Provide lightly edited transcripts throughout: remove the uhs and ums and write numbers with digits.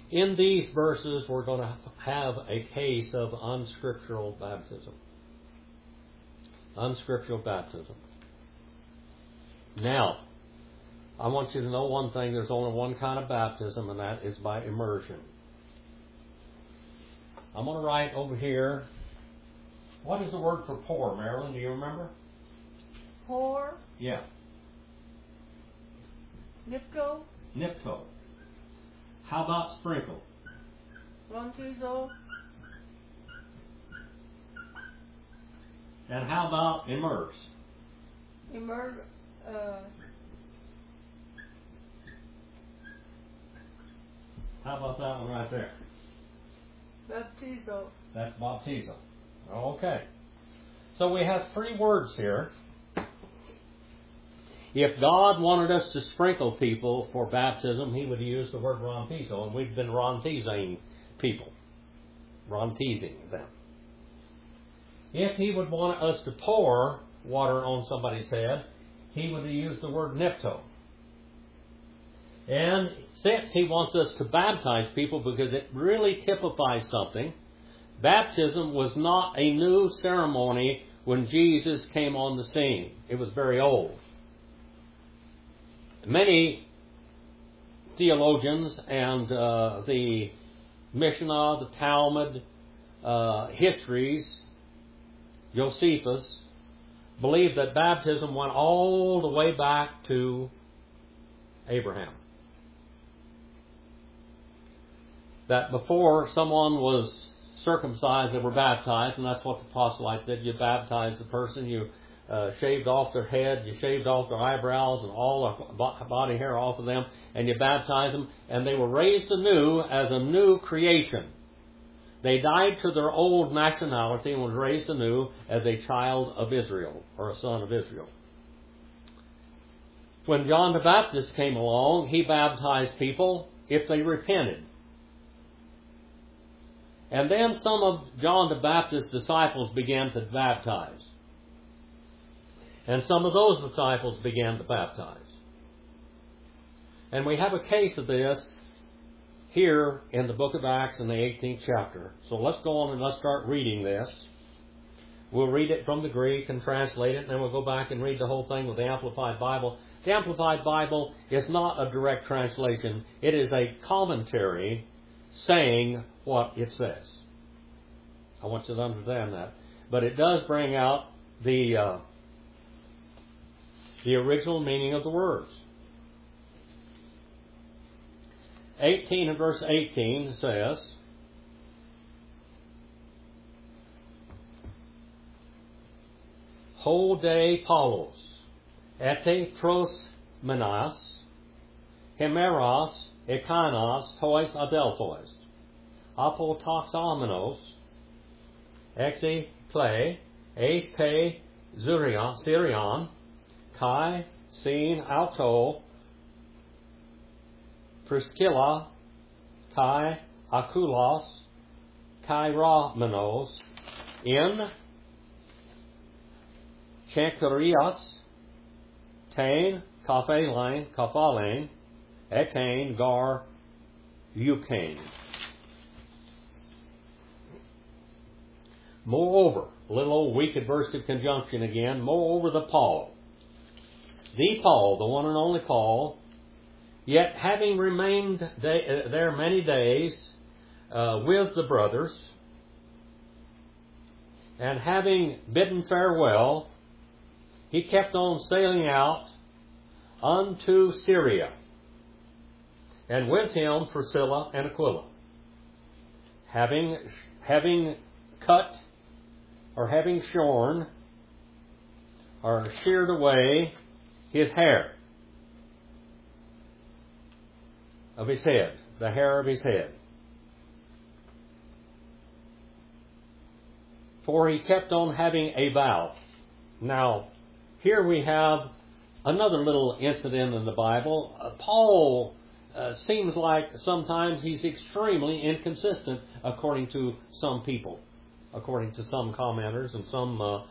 In these verses, we're going to have a case of unscriptural baptism. Unscriptural baptism. Now, I want you to know one thing. There's only one kind of baptism, and that is by immersion. I'm going to write over here. What is the word for pour, Marilyn? Do you remember? Pour. Yeah. Nipto. Nipto. How about sprinkle? Rontizo. And how about immerse? Immer. How about that one right there? Baptizo. That's baptizo. Okay. So we have three words here. If God wanted us to sprinkle people for baptism, He would use the word rontizo, and we've been rontizing people. Rontizing them. If He would want us to pour water on somebody's head, He would use the word nipto. And since He wants us to baptize people because it really typifies something, baptism was not a new ceremony when Jesus came on the scene. It was very old. Many theologians and the Mishnah, the Talmud, histories, Josephus, believe that baptism went all the way back to Abraham. That before someone was circumcised, they were baptized, and that's what the proselyte said. You baptize the person, you shaved off their head, you shaved off their eyebrows and all the body hair off of them, and you baptize them, and they were raised anew as a new creation. They died to their old nationality and was raised anew as a child of Israel, or a son of Israel. When John the Baptist came along, he baptized people if they repented. And then some of John the Baptist's disciples began to baptize. And some of those disciples began to baptize. And we have a case of this here in the book of Acts in the 18th chapter. So let's go on and let's start reading this. We'll read it from the Greek and translate it, and then we'll go back and read the whole thing with the Amplified Bible. The Amplified Bible is not a direct translation. It is a commentary saying what it says. I want you to understand that. But it does bring out the original meaning of the words. 18 and verse 18 says, Ho de Paulos, ete pros menas, hemeros, ekanos, tois adelphos, apotoxamenos, exe play, eis te Syrian, kai sin auto, Priscilla, kai Akulos, kai Ramenos, in Chankarias, tain kaphalain, etain gar eukain. Moreover, a little old weak adversative conjunction again, moreover the Paul, the one and only Paul, yet having remained there many days with the brothers, and having bidden farewell, he kept on sailing out unto Syria, and with him Priscilla and Aquila, having cut or having shorn or sheared away his hair of his head, the hair of his head. For he kept on having a vow. Now, here we have another little incident in the Bible. Paul seems like sometimes he's extremely inconsistent according to some people, according to some commenters and some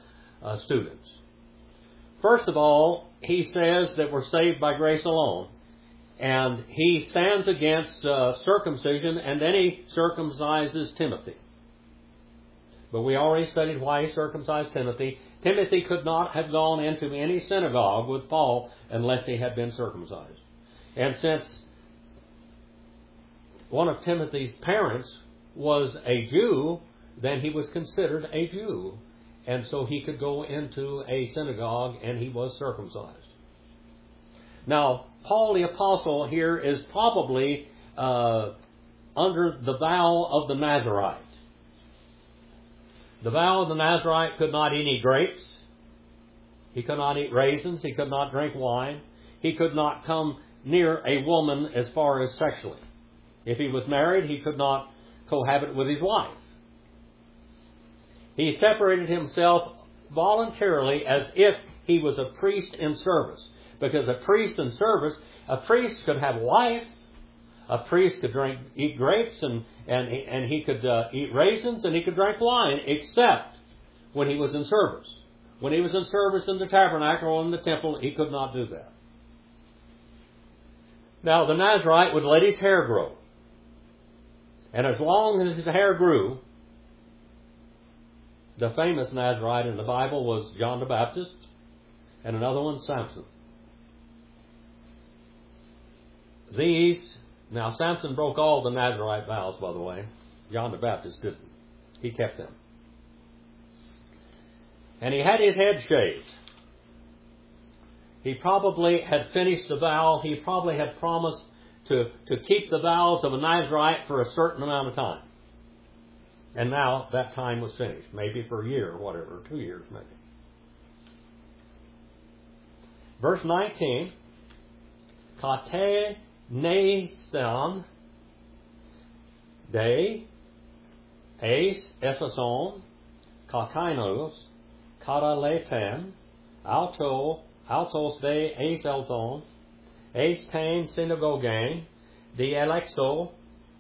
students. First of all, he says that we're saved by grace alone. And he stands against circumcision, and then he circumcises Timothy. But we already studied why he circumcised Timothy. Timothy could not have gone into any synagogue with Paul unless he had been circumcised. And since one of Timothy's parents was a Jew, then he was considered a Jew. And so he could go into a synagogue and he was circumcised. Now, Paul the Apostle here is probably under the vow of the Nazarite. The vow of the Nazarite could not eat any grapes. He could not eat raisins. He could not drink wine. He could not come near a woman as far as sexually. If he was married, he could not cohabit with his wife. He separated himself voluntarily as if he was a priest in service. Because a priest in service, a priest could have a wife, a priest could eat grapes, and he could eat raisins, and he could drink wine, except when he was in service. When he was in service in the tabernacle or in the temple, he could not do that. Now, the Nazarite would let his hair grow. And as long as his hair grew, the famous Nazarite in the Bible was John the Baptist, and another one, Samson. Now Samson broke all the Nazarite vows, by the way. John the Baptist didn't. He kept them. And he had his head shaved. He probably had finished the vow. He probably had promised to keep the vows of a Nazarite for a certain amount of time. And now that time was finished. Maybe for a year or whatever, 2 years maybe. Verse 19. Kate neistan de eis ephason kakainos karalepen autos de eis elthon eis pain synagogain de elexato,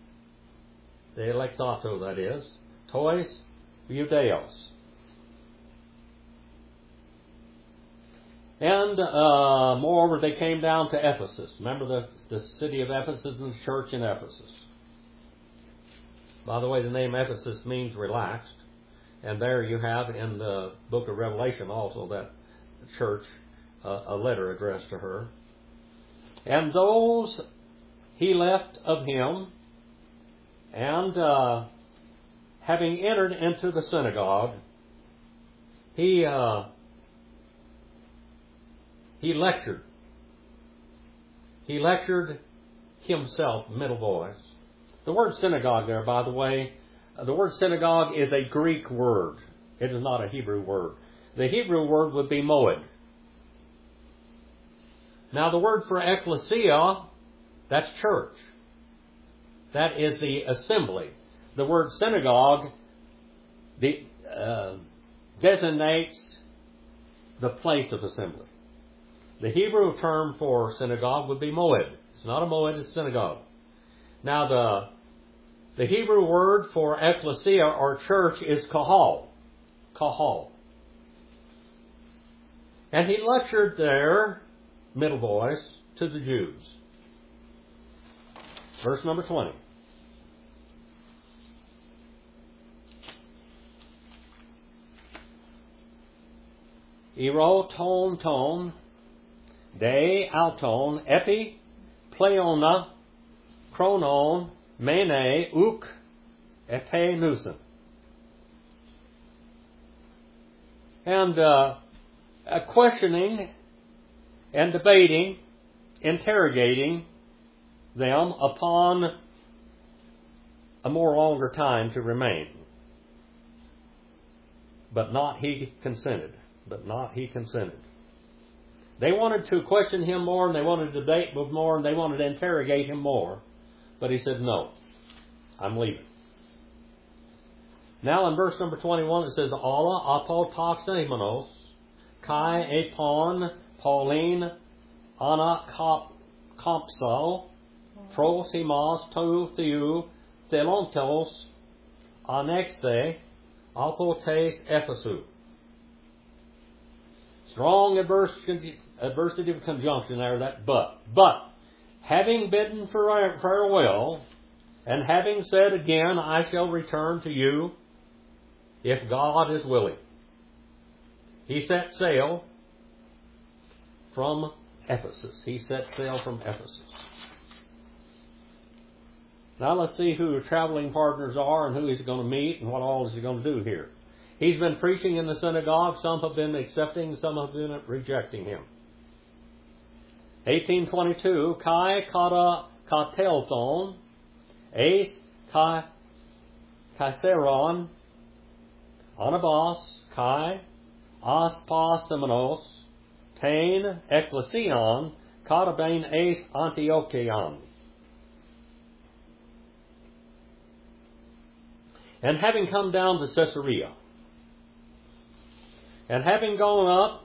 that is, tois judeos. And moreover, they came down to Ephesus. Remember the city of Ephesus and the church in Ephesus. By the way, the name Ephesus means relaxed. And there you have in the book of Revelation also that church, a letter addressed to her. And those he left of him, and having entered into the synagogue, he lectured. He lectured himself, middle voice. The word synagogue there, by the way, the word synagogue is a Greek word. It is not a Hebrew word. The Hebrew word would be moed. Now the word for ecclesia, that's church. That is the assembly. The word synagogue designates the place of assembly. The Hebrew term for synagogue would be moed. It's not a moed, it's synagogue. Now the Hebrew word for ecclesia or church is kahal. Kahal. And he lectured there, middle voice, to the Jews. Verse number 20. Ero ton de auton epi pleona chronon mene uk epe nusen. And questioning and debating, interrogating them upon a more longer time to remain. But not he consented. They wanted to question him more, and they wanted to debate with more, and they wanted to interrogate him more. But he said, no, I'm leaving. Now in verse number 21 it says, Alla apotoxemenos, kai epon Pauline ana compso, prosimos tou theou thelontos anexe apotes Ephesu. Strong adversity of conjunction there, that but. But having bidden farewell, and having said again, I shall return to you, if God is willing, he set sail from Ephesus. He set sail from Ephesus. Now let's see who the traveling partners are and who he's going to meet and what all is he going to do here. He's been preaching in the synagogue. Some have been accepting, some have been rejecting him. 1822, Kai Kata Katelthon, Ace Kaiseron, Anabas, Kai, Aspa Simonos, Tain, Ecclesion, Katabain Ace Antiochion. And having come down to Caesarea, and having gone up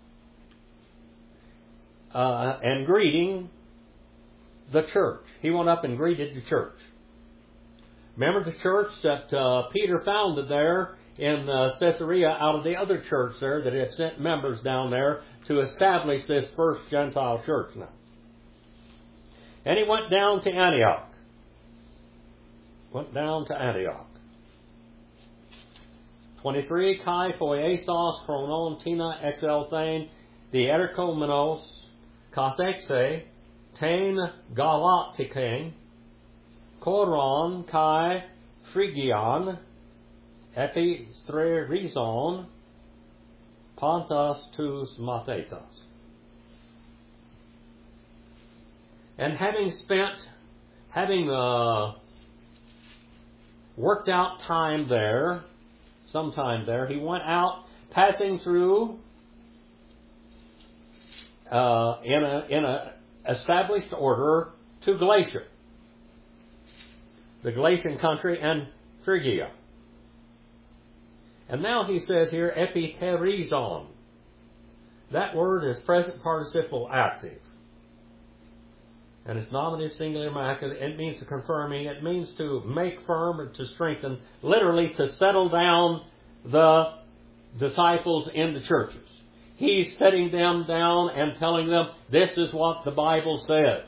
and greeting the church. He went up and greeted the church. Remember the church that Peter founded there in Caesarea out of the other church there that had sent members down there to establish this first Gentile church now. And he went down to Antioch. Went down to Antioch. 23, Kai Poiesos Chronon Tina Exelthane Dierikomenos Kathexe Tain Galatikain Koron Kai Phrygion Epistrerizon Pontus tus Matetas. And having worked out time there, sometime there, he went out, passing through in a established order to Galatia, the Galatian country, and Phrygia. And now he says here, epiterizon. That word is present participle active. And it's nominative, singular, masculine. It means to confirming. It means to make firm or to strengthen. Literally to settle down the disciples in the churches. He's setting them down and telling them, this is what the Bible says.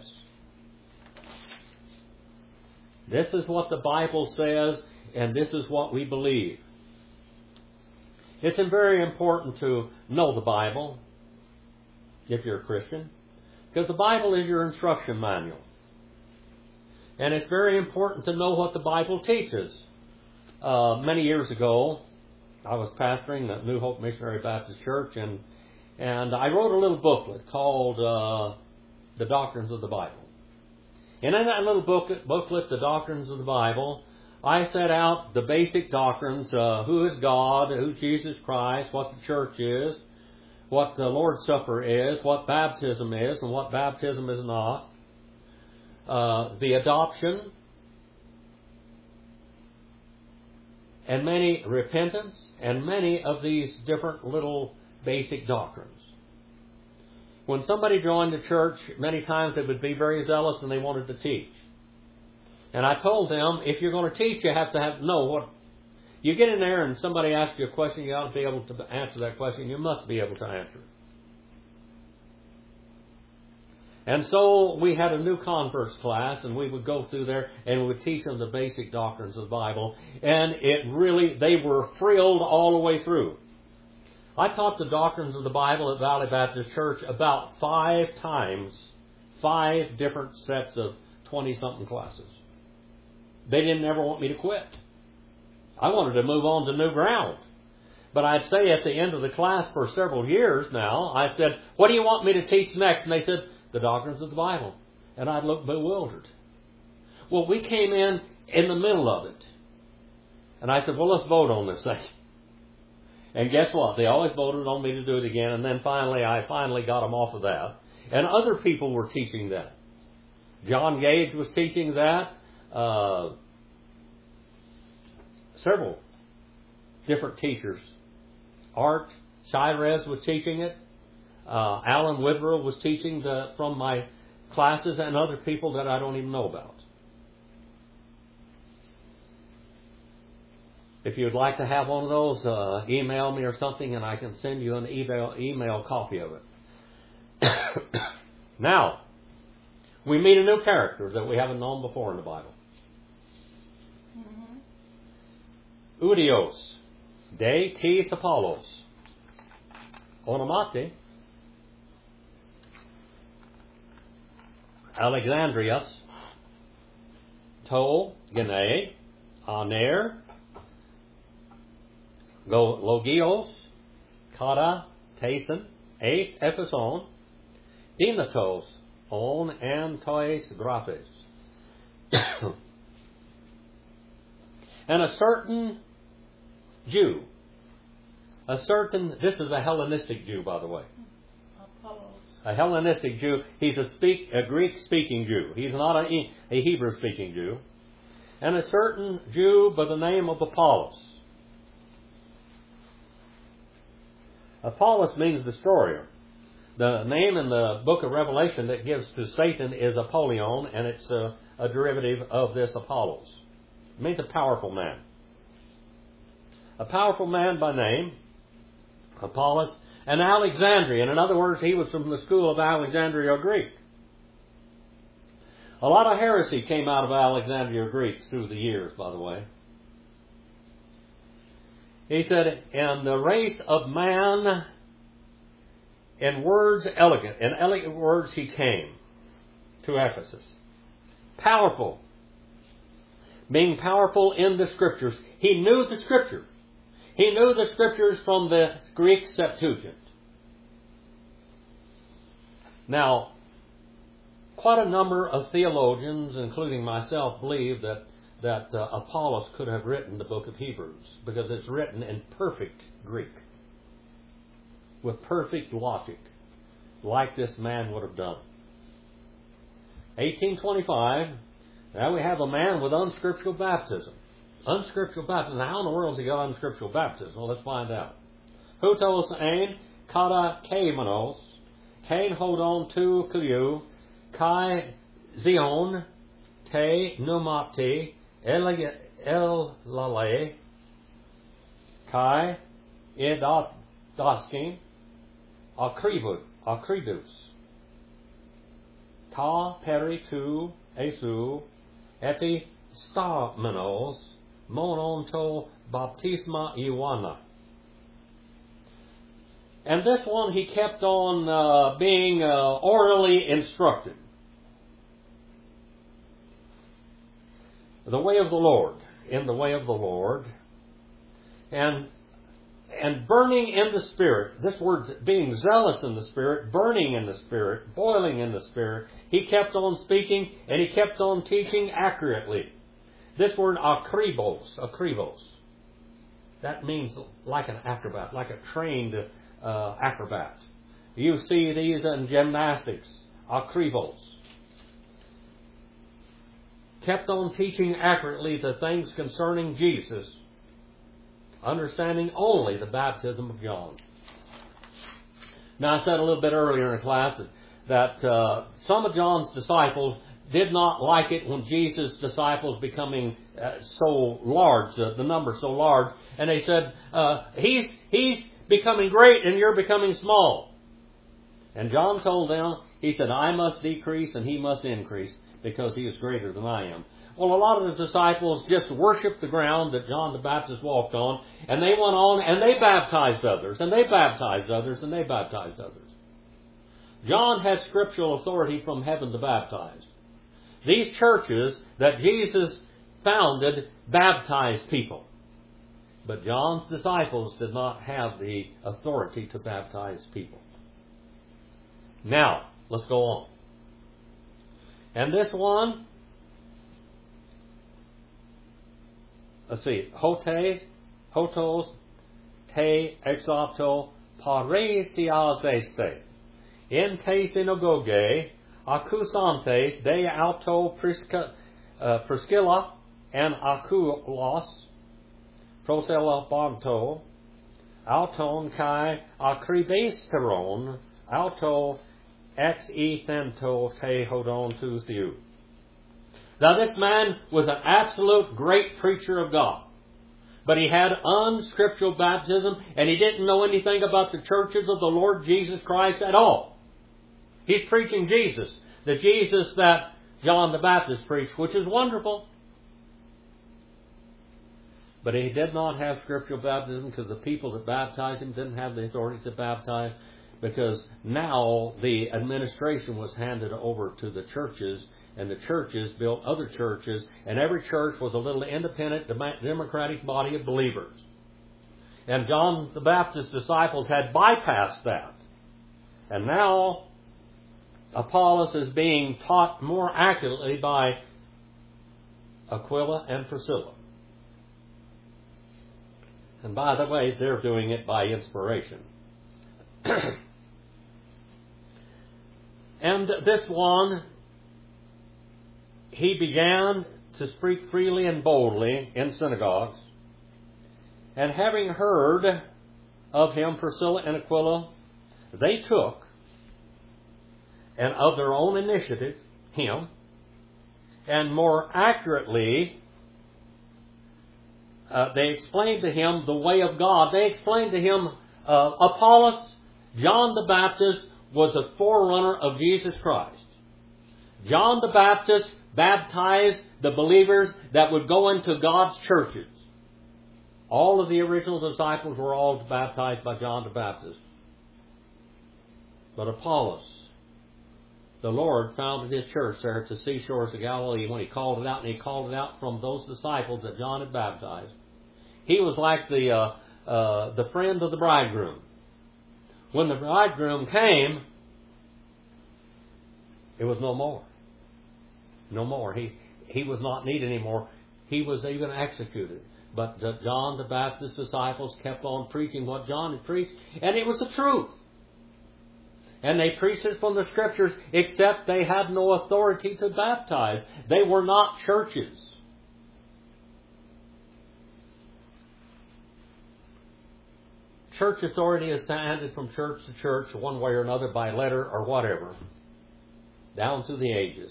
This is what the Bible says, and this is what we believe. It's very important to know the Bible if you're a Christian, because the Bible is your instruction manual. And it's very important to know what the Bible teaches. Many years ago, I was pastoring the New Hope Missionary Baptist Church, and I wrote a little booklet called The Doctrines of the Bible. And in that little booklet, The Doctrines of the Bible, I set out the basic doctrines, who is God, who's Jesus Christ, what the church is, what the Lord's Supper is, what baptism is, and what baptism is not, the adoption, and many repentance, and many of these different little basic doctrines. When somebody joined the church, many times they would be very zealous and they wanted to teach. And I told them, if you're going to teach, you have to know what... You get in there and somebody asks you a question, you ought to be able to answer that question. You must be able to answer it. And so we had a new converts class, and we would go through there and we would teach them the basic doctrines of the Bible. And they were thrilled all the way through. I taught the doctrines of the Bible at Valley Baptist Church about 5 times, 5 different sets of 20-something classes. They didn't ever want me to quit. I wanted to move on to new ground. But I'd say at the end of the class for several years now, I said, what do you want me to teach next? And they said, the doctrines of the Bible. And I'd look bewildered. Well, we came in the middle of it. And I said, well, let's vote on this thing. And guess what? They always voted on me to do it again. And then I finally got them off of that. And other people were teaching that. John Gage was teaching that. Several different teachers. Art Shirez was teaching it. Alan Withrow was teaching from my classes, and other people that I don't even know about. If you'd like to have one of those, email me or something, and I can send you an email copy of it. Now, we meet a new character that we haven't known before in the Bible. Oudios, de tis Apollos, onomati, Alexandrias, to, gene, aner, logios, kata, tasen, eis, epheson, dinatos, on, and tois, graphes. And a certain Jew, this is a Hellenistic Jew, by the way. Apollos. A Hellenistic Jew. He's a Greek-speaking Jew. He's not a Hebrew-speaking Jew. And a certain Jew by the name of Apollos. Apollos means destroyer. The name in the book of Revelation that gives to Satan is Apollyon, and it's a derivative of this Apollos. It means a powerful man. A powerful man by name, Apollos, an Alexandrian. In other words, he was from the school of Alexandria Greek. A lot of heresy came out of Alexandria Greek through the years, by the way. He said, "And the race of man, in elegant words he came to Ephesus. Powerful. Being powerful in the Scriptures. He knew the Scriptures. He knew the Scriptures from the Greek Septuagint. Now, quite a number of theologians, including myself, believe that Apollos could have written the book of Hebrews because it's written in perfect Greek with perfect logic, like this man would have done. 1825, now we have a man with unscriptural baptism. Unscriptural baptism. Now, how in the world has he got unscriptural baptism? Well, let's find out. Hutos ein kata kaimenos, tein hodon tu kuliu, kai zion, te pneumati, el kai edaskin, akribus, ta peri tu esu, epi stamenos, monon to baptisma Ioanna. And this one he kept on being orally instructed. The way of the Lord, in the way of the Lord, and burning in the Spirit. This word's being zealous in the Spirit, burning in the Spirit, boiling in the Spirit. He kept on speaking and he kept on teaching accurately. This word akribos, that means like an acrobat, like a trained acrobat. You see these in gymnastics, akribos. Kept on teaching accurately the things concerning Jesus, understanding only the baptism of John. Now, I said a little bit earlier in the class that some of John's disciples did not like it when Jesus' disciples becoming so large, the number so large, and they said, he's becoming great and you're becoming small. And John told them, he said, I must decrease and he must increase because he is greater than I am. Well, a lot of the disciples just worshiped the ground that John the Baptist walked on, and they went on and they baptized others, and they baptized others, and they baptized others. John has scriptural authority from heaven to baptize. These churches that Jesus founded baptized people. But John's disciples did not have the authority to baptize people. Now, let's go on. And this one, let's see, hotos, te exopto, paresiazeste, in te synagoge, accusantes de auto Priscilla and Aculos, proselabanto, auton kai akribesteron, auto ex ethento te hodon to theou. Now this man was an absolute great preacher of God. But he had unscriptural baptism and he didn't know anything about the churches of the Lord Jesus Christ at all. He's preaching Jesus. the Jesus that John the Baptist preached, which is wonderful. But he did not have scriptural baptism because the people that baptized him didn't have the authority to baptize, because now the administration was handed over to the churches, and the churches built other churches, and every church was a little independent, democratic body of believers. And John the Baptist's disciples had bypassed that. And now Apollos is being taught more accurately by Aquila and Priscilla. And by the way, they're doing it by inspiration. And this one, he began to speak freely and boldly in synagogues. And having heard of him, Priscilla and Aquila, they took, and of their own initiative, him, and more accurately, they explained to him the way of God. They explained to him, Apollos, John the Baptist, was a forerunner of Jesus Christ. John the Baptist baptized the believers that would go into God's churches. All of the original disciples were all baptized by John the Baptist. But Apollos, the Lord founded His church there at the seashores of Galilee when He called it out, and He called it out from those disciples that John had baptized. He was like the friend of the bridegroom. When the bridegroom came, it was no more. No more. He was not needed anymore. He was even executed. But John the Baptist's disciples kept on preaching what John had preached, and it was the truth. And they preached it from the Scriptures, except they had no authority to baptize. They were not churches. Church authority is handed from church to church one way or another by letter or whatever, down through the ages.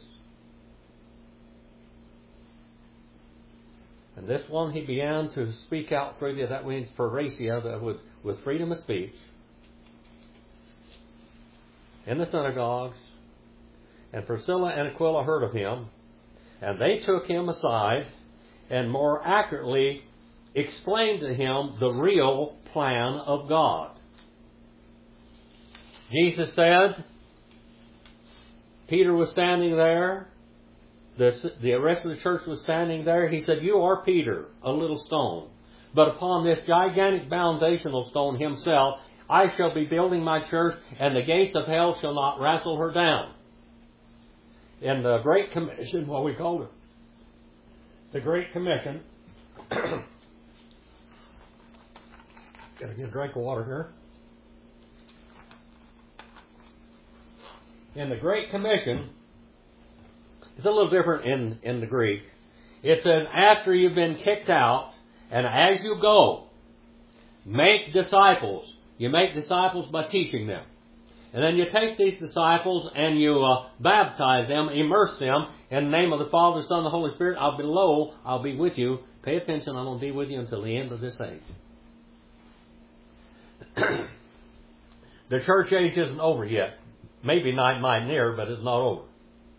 And this one, he began to speak out freely. That means parasia, with freedom of speech, in the synagogues. And Priscilla and Aquila heard of him, and they took him aside and more accurately explained to him the real plan of God. Jesus said, Peter was standing there, the rest of the church was standing there. He said, "You are Peter, a little stone. But upon this gigantic foundational stone himself, I shall be building my church, and the gates of hell shall not wrestle her down." In the Great Commission, what we call it, the Great Commission, got to get a drink of water here. In the Great Commission, it's a little different in the Greek. It says, after you've been kicked out, and as you go, make disciples. You make disciples by teaching them. And then you take these disciples and you baptize them, immerse them in the name of the Father, Son, and the Holy Spirit. I'll be with you. Pay attention, I'm going to be with you until the end of this age. The church age isn't over yet. Maybe not near, but it's not over.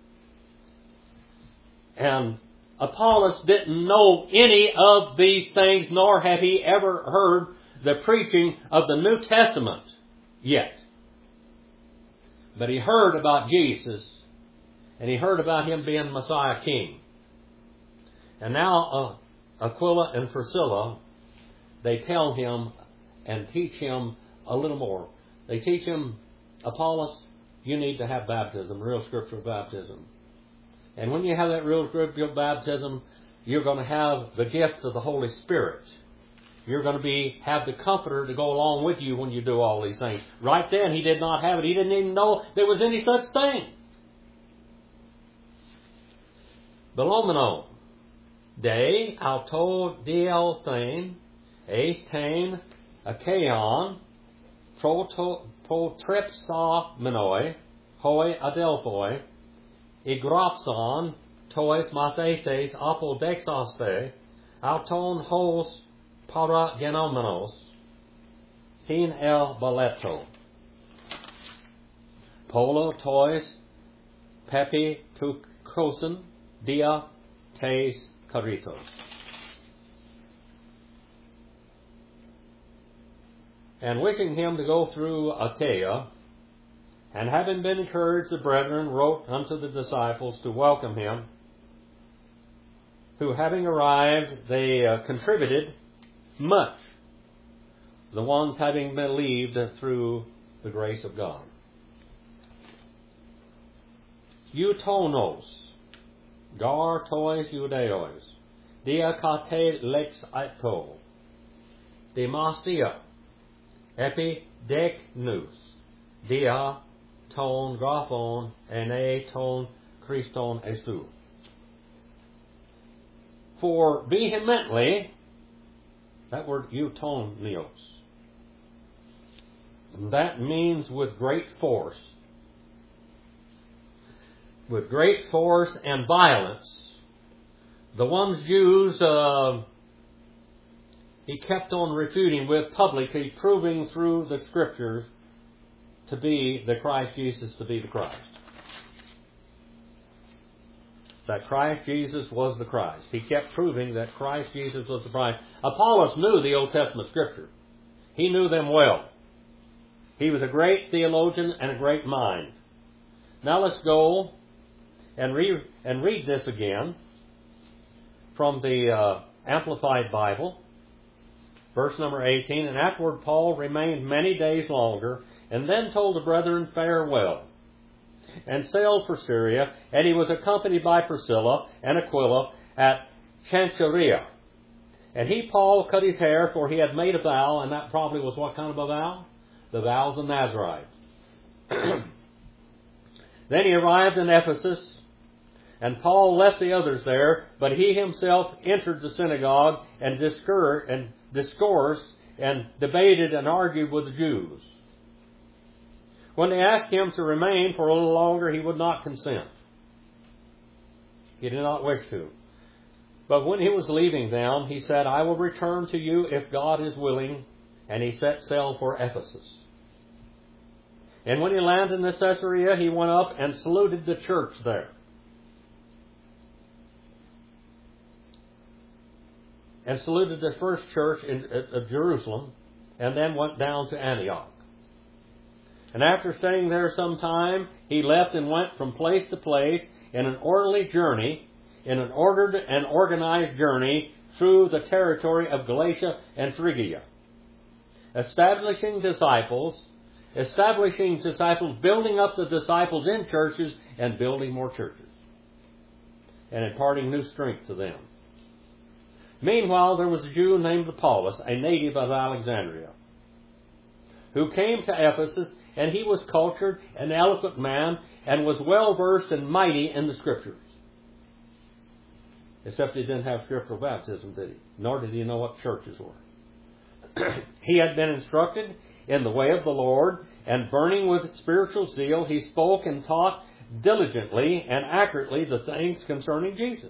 And Apollos didn't know any of these things, nor had he ever heard the preaching of the New Testament yet. But he heard about Jesus, and he heard about Him being Messiah King. And now Aquila and Priscilla, they tell him and teach him a little more. They teach him, Apollos, you need to have baptism, real scriptural baptism. And when you have that real scriptural baptism, you're going to have the gift of the Holy Spirit. You're going to have the Comforter to go along with you when you do all these things. Right then, he did not have it. He didn't even know there was any such thing. Belomeno, de auto dielthain, eistain, achaon, protripsa menoi, hoi adelphoi, igropson, tois mathetes apodexaste, auton hos paragenomenos, sin el baleto, polo tois pepi tukosin dia tes karitos. And wishing him to go through Achaia, and having been encouraged, the brethren wrote unto the disciples to welcome him, who having arrived, they contributed much, the ones having believed through the grace of God. Eutonos, gar tois judeos, dia kate lex aito, demasia, epi deknus, dia ton graphon, ene ton Christon esu. For vehemently, that word eutonios, that means with great force. With great force and violence. The ones Jews he kept on refuting with publicly, proving through the Scriptures to be the Christ Jesus, to be the Christ. That Christ Jesus was the Christ. He kept proving that Christ Jesus was the Christ. Apollos knew the Old Testament Scripture. He knew them well. He was a great theologian and a great mind. Now let's go and read this again from the Amplified Bible. Verse number 18, and afterward Paul remained many days longer, and then told the brethren farewell, and sailed for Syria, and he was accompanied by Priscilla and Aquila at Cenchrea. And he, Paul, cut his hair, for he had made a vow, and that probably was what kind of a vow? The vow of the Nazarite. Then he arrived in Ephesus, and Paul left the others there, but he himself entered the synagogue and discoursed and debated and argued with the Jews. When they asked him to remain for a little longer, he would not consent. He did not wish to. But when he was leaving them, he said, I will return to you if God is willing. And he set sail for Ephesus. And when he landed in Caesarea, he went up and saluted the church there. And saluted the first church of Jerusalem, and then went down to Antioch. And after staying there some time, he left and went from place to place in an orderly journey, in an ordered and organized journey through the territory of Galatia and Phrygia, establishing disciples, building up the disciples in churches, and building more churches, and imparting new strength to them. Meanwhile, there was a Jew named Apollos, a native of Alexandria, who came to Ephesus, and he was cultured, an eloquent man, and was well versed and mighty in the Scriptures. Except he didn't have scriptural baptism, did he? Nor did he know what churches were. He had been instructed in the way of the Lord, and burning with spiritual zeal, he spoke and taught diligently and accurately the things concerning Jesus.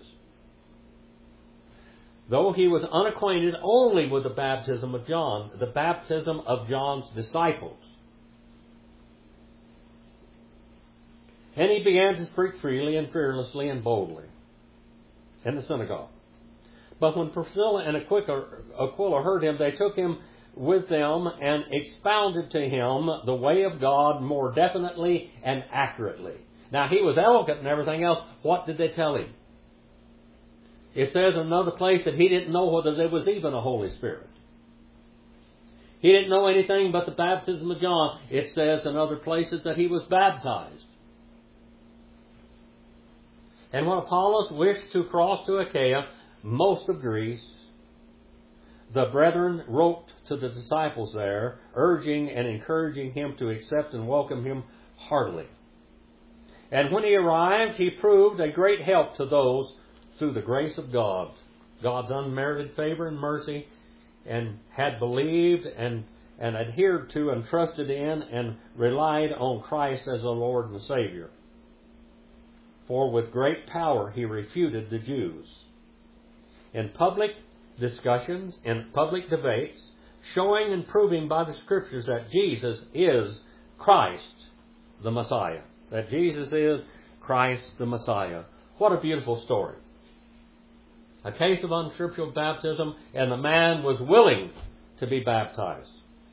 Though he was unacquainted only with the baptism of John, the baptism of John's disciples. And he began to speak freely and fearlessly and boldly in the synagogue. But when Priscilla and Aquila heard him, they took him with them and expounded to him the way of God more definitely and accurately. Now, he was eloquent and everything else. What did they tell him? It says in another place that he didn't know whether there was even a Holy Spirit. He didn't know anything but the baptism of John. It says in other places that he was baptized. And when Apollos wished to cross to Achaia, most of Greece, the brethren wrote to the disciples there, urging and encouraging him to accept and welcome him heartily. And when he arrived, he proved a great help to those through the grace of God, God's unmerited favor and mercy, and had believed and adhered to and trusted in and relied on Christ as the Lord and Savior. For with great power he refuted the Jews. In public discussions, in public debates, showing and proving by the Scriptures that Jesus is Christ, the Messiah. That Jesus is Christ the Messiah. What a beautiful story. A case of unscriptural baptism, and the man was willing to be baptized.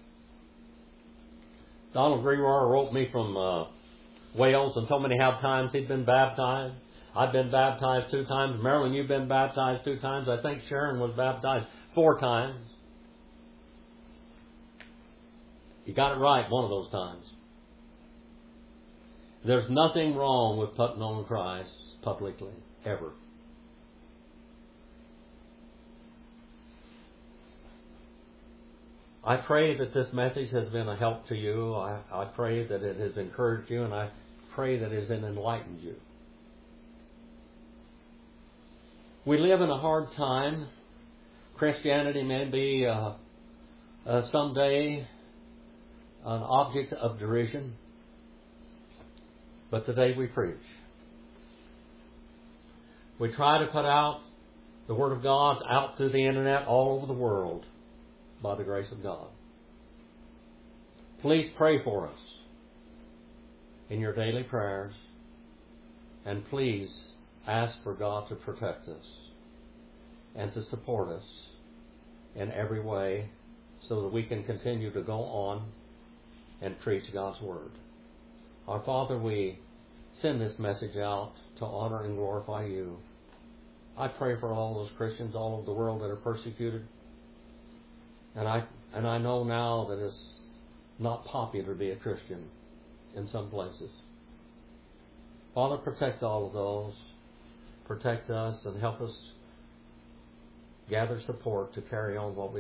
Donald Grewar wrote me from Wales and told me how times he'd been baptized. I've been baptized 2 times. Marilyn, you've been baptized 2 times. I think Sharon was baptized 4 times. You got it right one of those times. There's nothing wrong with putting on Christ publicly, ever. I pray that this message has been a help to you. I pray that it has encouraged you, and I pray that it has enlightened you. We live in a hard time. Christianity may be someday an object of derision, but today we preach. We try to put out the Word of God out through the internet all over the world by the grace of God. Please pray for us in your daily prayers, and please ask for God to protect us and to support us in every way so that we can continue to go on and preach God's Word. Our Father, we send this message out to honor and glorify you. I pray for all those Christians all over the world that are persecuted. And I know now that it's not popular to be a Christian in some places. Father, protect all of those. Protect us and help us gather support to carry on what we